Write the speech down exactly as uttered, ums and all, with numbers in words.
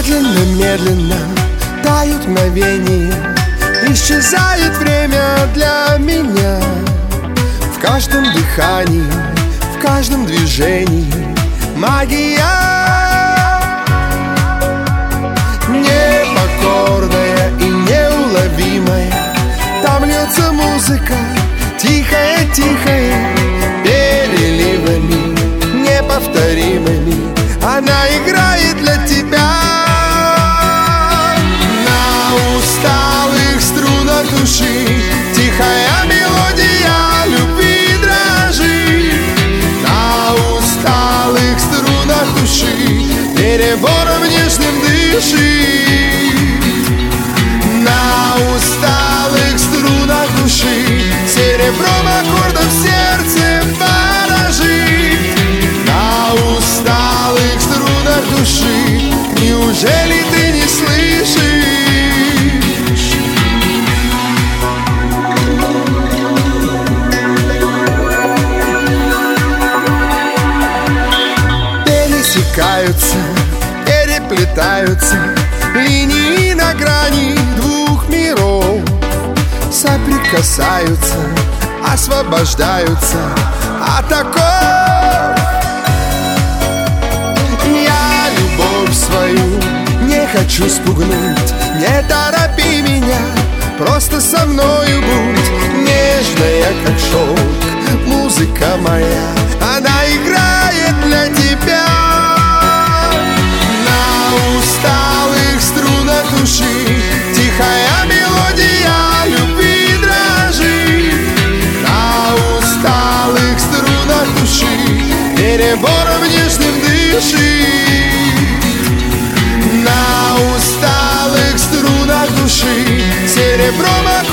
Медленно-медленно тают мгновения, исчезает время для меня. В каждом дыхании, в каждом движении магия. Непокорная и неуловимая, там льется музыка, тихая-тихая, переливами неповторимыми. Она играет для тебя. На усталых струнах души тихая мелодия любви дрожит. На усталых струнах души перебором нежным дышит. На усталых струнах души серебром аккордов сердце поражит. На усталых струнах души неужели ты не слышишь? Пересекаются, переплетаются линии на грани двух миров. Соприкасаются, освобождаются от оков. Я любовь свою не хочу спугнуть. Не торопи меня, просто со мною будь. Нежная, как шелк, музыка моя, она играет для тебя. На усталых струнах души тихая мелодия любви дрожит. На усталых струнах души перебором нежным дышит. На усталых струнах души серебром